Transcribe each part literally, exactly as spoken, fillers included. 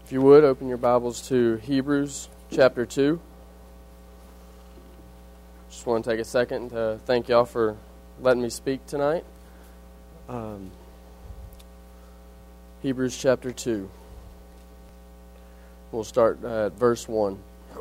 If you would, open your Bibles to Hebrews chapter two. Just want to take a second to thank y'all for letting me speak tonight. Um, Hebrews chapter two. We'll start at verse one.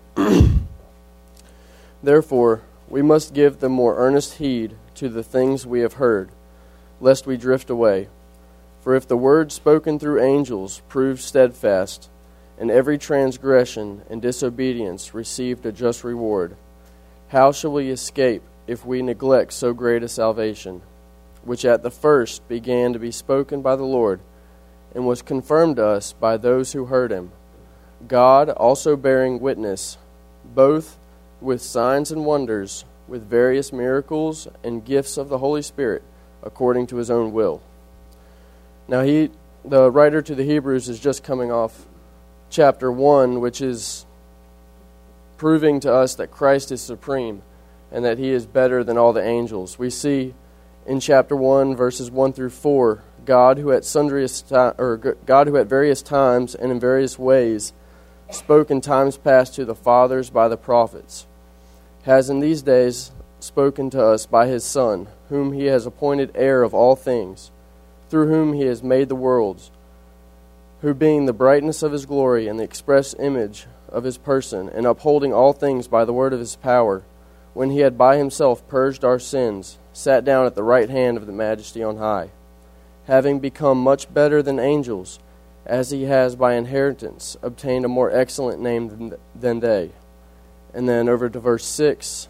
Therefore, we must give the more earnest heed to the things we have heard, lest we drift away. For if the word spoken through angels proved steadfast, and every transgression and disobedience received a just reward, how shall we escape if we neglect so great a salvation, which at the first began to be spoken by the Lord, and was confirmed to us by those who heard him, God also bearing witness, both with signs and wonders, with various miracles and gifts of the Holy Spirit, according to his own will. Now he, the writer to the Hebrews, is just coming off chapter one, which is proving to us that Christ is supreme and that he is better than all the angels. We see in chapter one, verses one through four, God who at sundry or God who at various times and in various ways spoke in times past to the fathers by the prophets, has in these days spoken to us by his Son, whom he has appointed heir of all things, through whom he has made the worlds, who being the brightness of his glory and the express image of his person, and upholding all things by the word of his power, when he had by himself purged our sins, sat down at the right hand of the Majesty on high, having become much better than angels, as he has by inheritance obtained a more excellent name than, than they. And then over to verse six.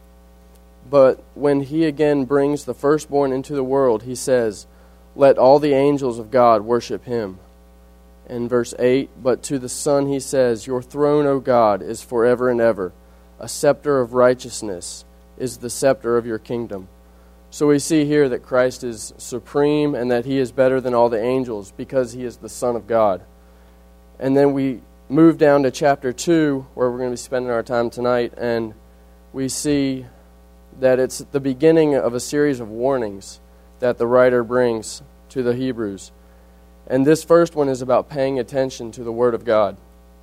But when he again brings the firstborn into the world, he says, let all the angels of God worship him. In verse eight, but to the Son he says, your throne, O God, is forever and ever. A scepter of righteousness is the scepter of your kingdom. So we see here that Christ is supreme and that he is better than all the angels because he is the Son of God. And then we move down to chapter two, where we're going to be spending our time tonight, and we see that it's the beginning of a series of warnings that the writer brings to the Hebrews. And this first one is about paying attention to the Word of God.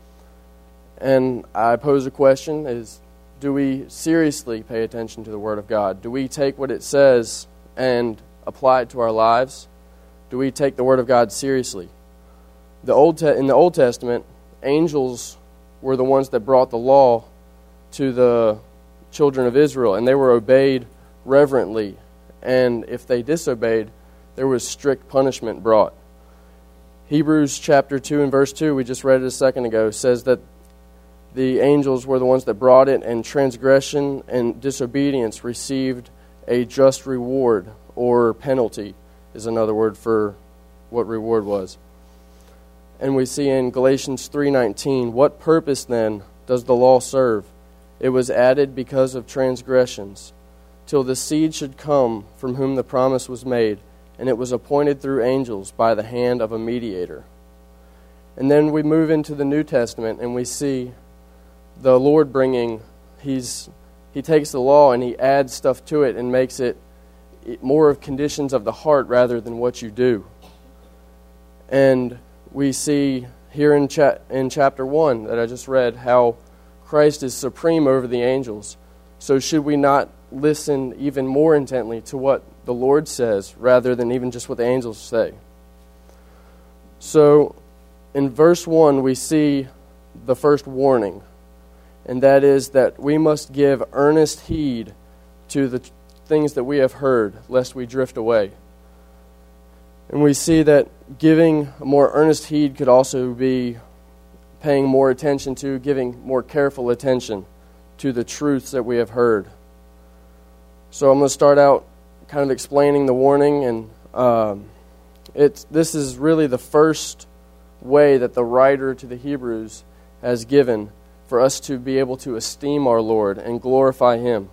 And I pose a question, is do we seriously pay attention to the Word of God? Do we take what it says and apply it to our lives? Do we take the Word of God seriously? The Old Te- in the Old Testament, angels were the ones that brought the law to the children of Israel, and they were obeyed reverently. And if they disobeyed, there was strict punishment brought. Hebrews chapter two and verse two, we just read it a second ago, says that the angels were the ones that brought it, and transgression and disobedience received a just reward, or penalty is another word for what reward was. And we see in Galatians three nineteen, what purpose then does the law serve? It was added because of transgressions, till the seed should come from whom the promise was made, and it was appointed through angels by the hand of a mediator. And then we move into the New Testament, and we see the Lord bringing, he's he takes the law and he adds stuff to it and makes it more of conditions of the heart rather than what you do. And we see here in, cha- in chapter one that I just read how Christ is supreme over the angels. So should we not listen even more intently to what the Lord says rather than even just what the angels say? So in verse one we see the first warning, and that is that we must give earnest heed to the things that we have heard, lest we drift away. And we see that giving more earnest heed could also be paying more attention to, giving more careful attention to the truths that we have heard. So I'm going to start out kind of explaining the warning, and um, it's this is really the first way that the writer to the Hebrews has given for us to be able to esteem our Lord and glorify him.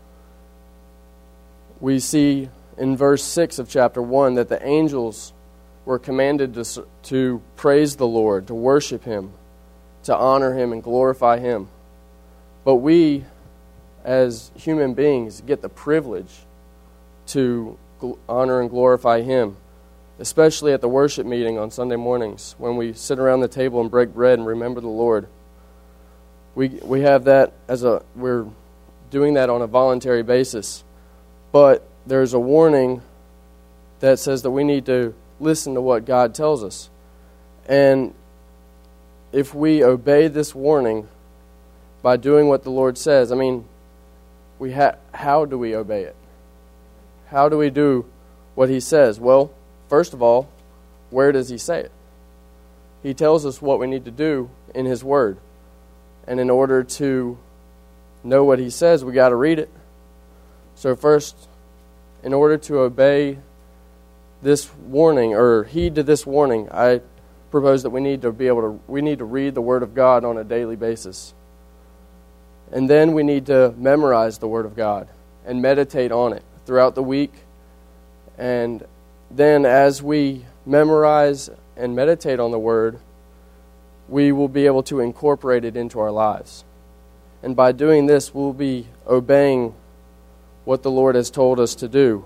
We see in verse six of chapter one that the angels were commanded to, to praise the Lord, to worship him, to honor him and glorify him. But we, as human beings, get the privilege to honor and glorify him. especially at the worship meeting on Sunday mornings when we sit around the table and break bread and remember the Lord. We we have that as a, we're doing that on a voluntary basis. But there's a warning that says that we need to listen to what God tells us. And if we obey this warning by doing what the Lord says, I mean, we ha- how do we obey it? How do we do what He says? Well, first of all, where does He say it? He tells us what we need to do in His Word. And in order to know what He says, we got to read it. So first, in order to obey this warning, or heed to this warning, I propose that we need to be able to, we need to read the Word of God on a daily basis. And then we need to memorize the Word of God and meditate on it throughout the week. And then as we memorize and meditate on the Word, we will be able to incorporate it into our lives. And by doing this, we'll be obeying what the Lord has told us to do.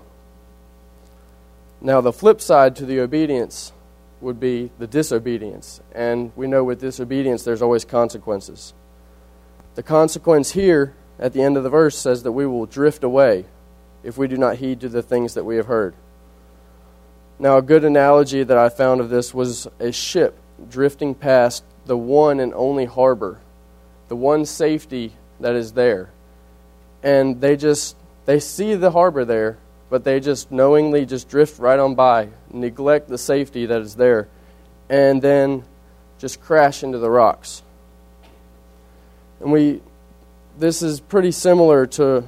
Now, the flip side to the obedience would be the disobedience. And we know with disobedience, there's always consequences. The consequence here, at the end of the verse, says that we will drift away if we do not heed to the things that we have heard. Now, a good analogy that I found of this was a ship drifting past the one and only harbor, the one safety that is there. And they just, they see the harbor there, but they just knowingly just drift right on by, neglect the safety that is there, and then just crash into the rocks. And we, this is pretty similar to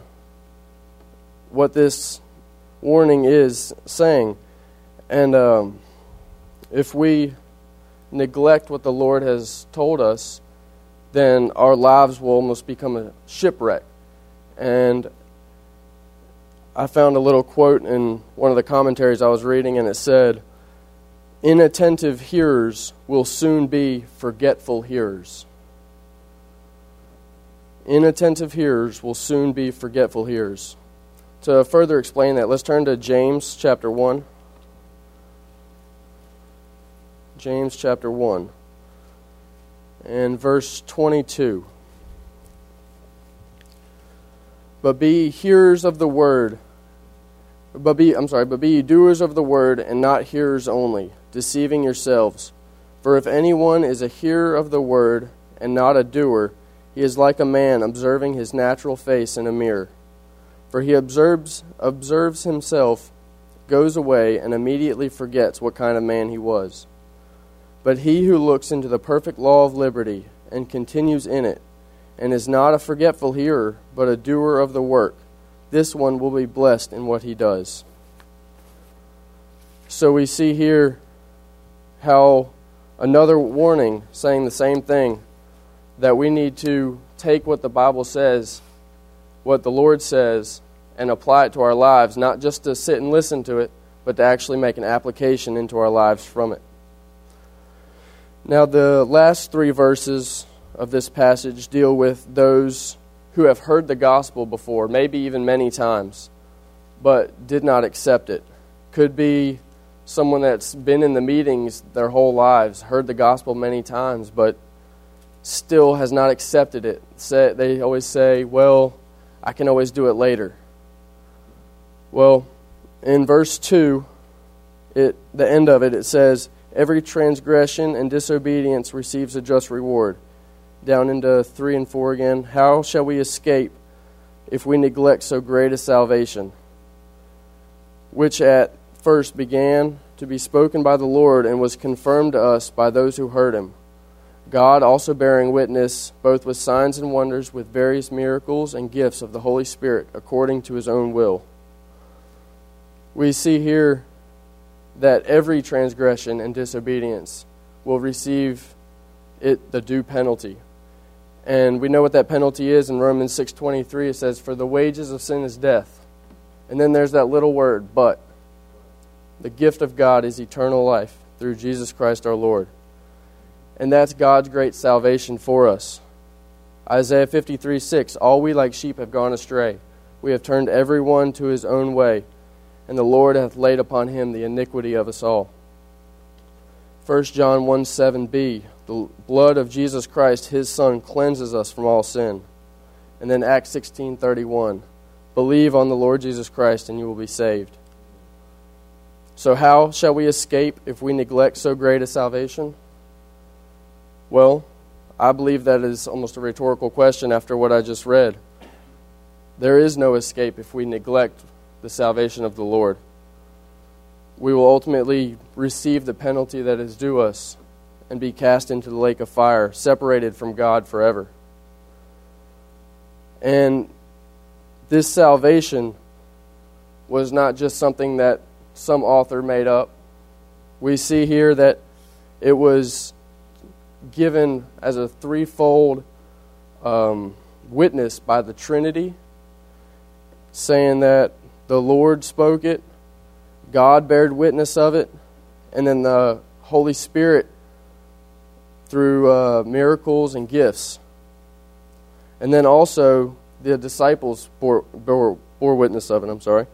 what this warning is saying. And um, if we neglect what the Lord has told us, then our lives will almost become a shipwreck. And I found a little quote in one of the commentaries I was reading, and it said, "Inattentive hearers will soon be forgetful hearers." Inattentive hearers will soon be forgetful hearers. To further explain that, let's turn to James chapter one. James chapter one and verse twenty-two. But be hearers of the word, but be, I'm sorry, but be doers of the word and not hearers only, deceiving yourselves. For if anyone is a hearer of the word and not a doer, he is like a man observing his natural face in a mirror. For he observes observes himself, goes away, and immediately forgets what kind of man he was. But he who looks into the perfect law of liberty and continues in it, and is not a forgetful hearer, but a doer of the work, this one will be blessed in what he does. So we see here how another warning saying the same thing, that we need to take what the Bible says, what the Lord says, and apply it to our lives, not just to sit and listen to it, but to actually make an application into our lives from it. Now, the last three verses of this passage deal with those who have heard the gospel before, maybe even many times, but did not accept it. Could be someone that's been in the meetings their whole lives, heard the gospel many times, but still has not accepted it. They always say, well, I can always do it later. Well, in verse two, it, the end of it, it says, every transgression and disobedience receives a just reward. Down into three and four again. How shall we escape if we neglect so great a salvation, which at first began to be spoken by the Lord and was confirmed to us by those who heard him? God also bearing witness, both with signs and wonders, with various miracles and gifts of the Holy Spirit, according to his own will. We see here that every transgression and disobedience will receive it the due penalty. And we know what that penalty is in Romans six twenty-three. It says, for the wages of sin is death. And then there's that little word, but. The gift of God is eternal life through Jesus Christ our Lord. And that's God's great salvation for us. Isaiah fifty-three six, all we like sheep have gone astray. We have turned every one to his own way, and the Lord hath laid upon him the iniquity of us all. First John one seven b, the blood of Jesus Christ, His Son, cleanses us from all sin. And then Acts sixteen thirty-one, believe on the Lord Jesus Christ and you will be saved. So how shall we escape if we neglect so great a salvation? Well, I believe that is almost a rhetorical question after what I just read. There is no escape if we neglect the salvation of the Lord. We will ultimately receive the penalty that is due us and be cast into the lake of fire, separated from God forever. And this salvation was not just something that some author made up. We see here that it was given as a threefold um, witness by the Trinity, saying that the Lord spoke it, God bared witness of it, and then the Holy Spirit through uh, miracles and gifts. And then also the disciples bore, bore, bore witness of it, I'm sorry.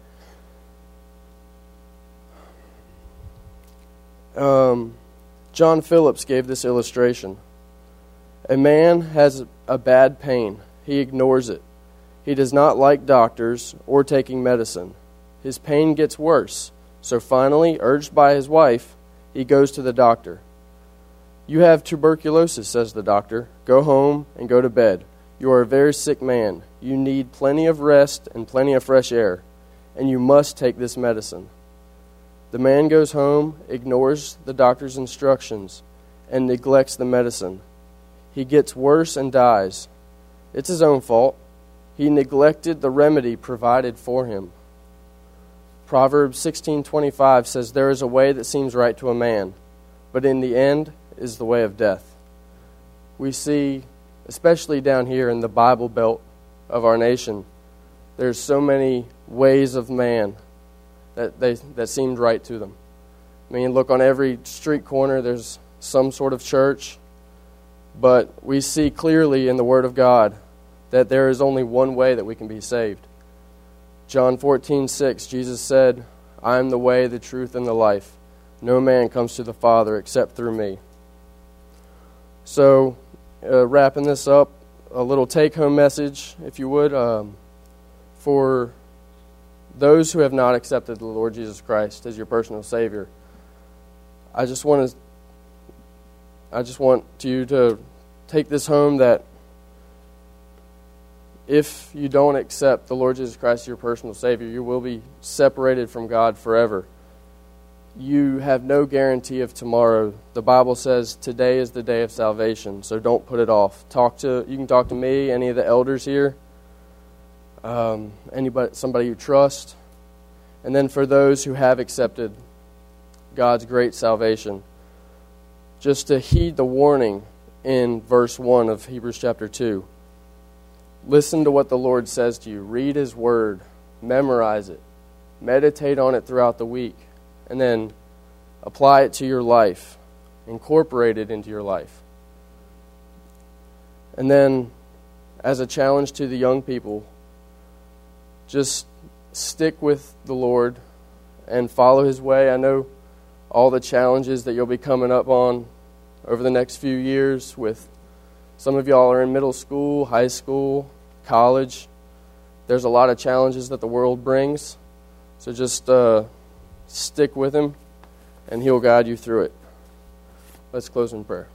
Um, John Phillips gave this illustration. A man has a bad pain. He ignores it. He does not like doctors or taking medicine. His pain gets worse. So finally, urged by his wife, he goes to the doctor. You have tuberculosis, says the doctor. Go home and go to bed. You are a very sick man. You need plenty of rest and plenty of fresh air, and you must take this medicine. The man goes home, ignores the doctor's instructions, and neglects the medicine. He gets worse and dies. It's his own fault. He neglected the remedy provided for him. Proverbs sixteen twenty-five says, there is a way that seems right to a man, but in the end is the way of death. We see, especially down here in the Bible Belt of our nation, there's so many ways of man that they that seemed right to them. I mean, look on every street corner, there's some sort of church, but we see clearly in the Word of God that there is only one way that we can be saved. John fourteen six, Jesus said, I am the way, the truth, and the life. No man comes to the Father except through me. So, uh, wrapping this up, a little take-home message, if you would, um, for those who have not accepted the Lord Jesus Christ as your personal Savior. I just want to, I just want you to take this home that if you don't accept the Lord Jesus Christ as your personal Savior, you will be separated from God forever. You have no guarantee of tomorrow. The Bible says today is the day of salvation, so don't put it off. Talk to you can talk to me, any of the elders here, um, anybody, somebody you trust, and then for those who have accepted God's great salvation, just to heed the warning in verse one of Hebrews chapter two. Listen to what the Lord says to you. Read His Word. Memorize it. Meditate on it throughout the week. And then apply it to your life. Incorporate it into your life. And then, as a challenge to the young people, just stick with the Lord and follow His way. I know all the challenges that you'll be coming up on over the next few years with some of y'all are in middle school, high school, college. There's a lot of challenges that the world brings. So just uh, stick with Him, and He'll guide you through it. Let's close in prayer.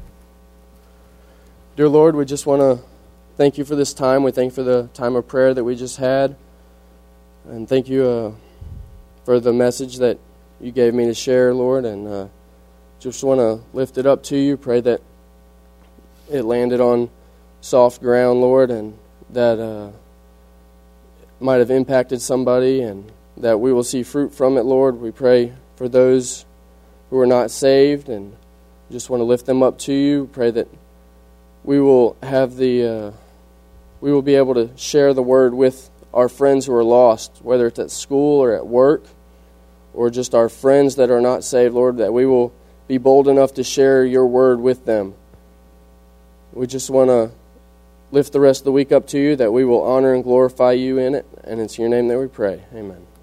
Dear Lord, we just want to thank You for this time. We thank You for the time of prayer that we just had. And thank You uh, for the message that You gave me to share, Lord. And uh, just want to lift it up to You. Pray that it landed on soft ground, Lord, and that uh, might have impacted somebody, and that we will see fruit from it, Lord. We pray for those who are not saved, and just want to lift them up to You. Pray that we will have the, uh, we will be able to share the Word with our friends who are lost, whether it's at school or at work, or just our friends that are not saved, Lord, that we will be bold enough to share Your Word with them. We just want to lift the rest of the week up to You, that we will honor and glorify You in it. And it's in Your name that we pray. Amen.